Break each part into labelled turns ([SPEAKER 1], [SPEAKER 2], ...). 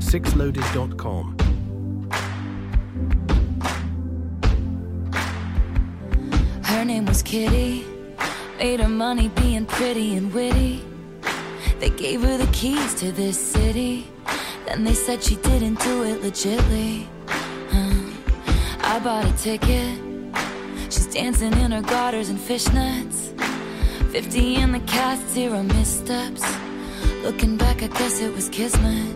[SPEAKER 1] sixloaded.com.
[SPEAKER 2] Her name was Kitty, made her money being pretty and witty. They gave her the keys to this city, then they said she didn't do it legitly. I bought a ticket, she's dancing in her garters and fishnets. 50 in the cast, 0 missteps. Looking back, I guess it was kismet.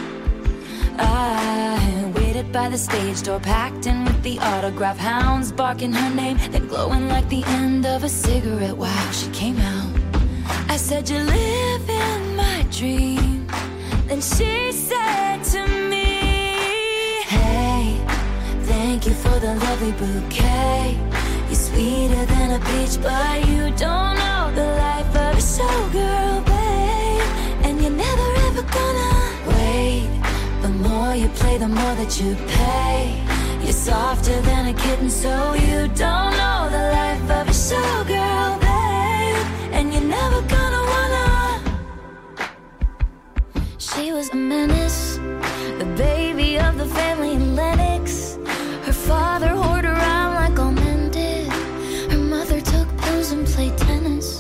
[SPEAKER 2] I waited by the stage door, packed in with the autograph hounds, barking her name, then glowing like the end of a cigarette. Wow, she came out. I said, "You live in my dream." Then she said to me, "Hey, thank you for the lovely bouquet. You're sweeter than a peach, but you don't know the life of a showgirl, babe. And you're never ever gonna wait. The more you play, the more that you pay. You're softer than a kitten, so you don't know the life of a showgirl, babe. And you're never gonna wanna." She was a menace, the baby of the family in Lennox. Her father whored around like all men did. Her mother took pills and played tennis.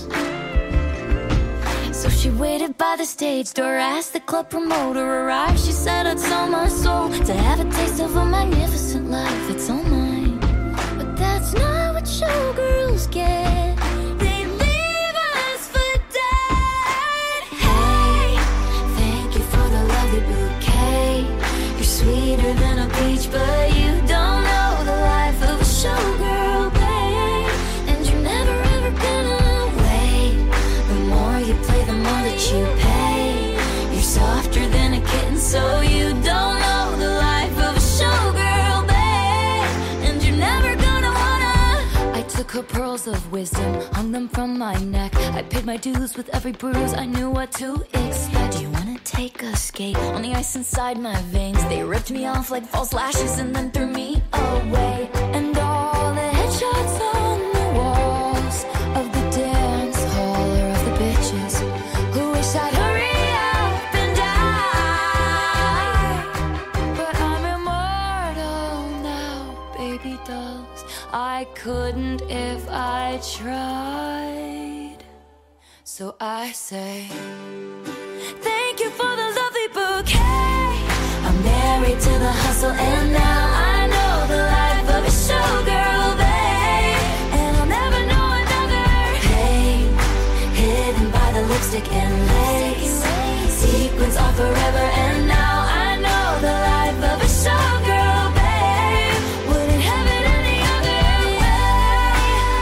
[SPEAKER 2] So she waited by the stage door, asked the club promoter arrive. She said, "I'd sell my soul to have a taste of a magnificent life. It's all mine." But that's not what showgirls get. They leave us for dead. Hey, thank you for the lovely bouquet. You're sweeter than a peach, but you don't know the life of a showgirl, babe. And you're never ever gonna wait. The more you play, the more that you pay. You're softer than a kitten, so you don't know the life of a showgirl, babe. And you're never gonna wanna. I took her pearls of wisdom, hung them from my neck. I paid my dues with every bruise, I knew what to expect. Do you wanna take a skate on the ice inside my veins? They ripped me off like false lashes and then threw me away. And all the headshots on the walls of the dance hall are of the bitches who wish I'd hurry up and die. But I'm immortal now, baby dolls. I couldn't if I tried. So I say, thank you for the lovely bouquet. I'm married to the hustle, and now I know the life of a showgirl, babe. And I'll never know another pain, hidden by the lipstick and lace. Sequins are forever, and now I know the life of a showgirl, babe. Wouldn't have it any other way.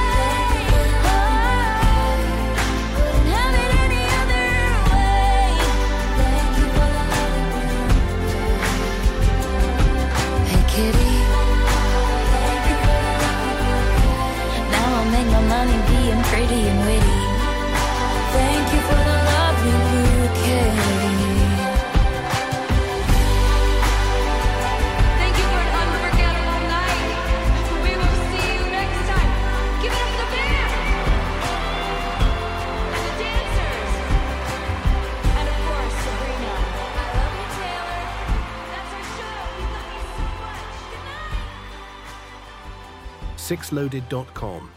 [SPEAKER 2] Wouldn't have it any other way. Thank you for the lovely bouquet. Hey kitty, now I'll make my money being pretty and witty. Thank you for the lovely bouquet.
[SPEAKER 3] Thank you for an unforgettable night. We will see you next time. Give it up for the band and the dancers, and of course Sabrina. I love you, Taylor. That's our show. We love you so much. Good night.
[SPEAKER 1] sixloaded.com.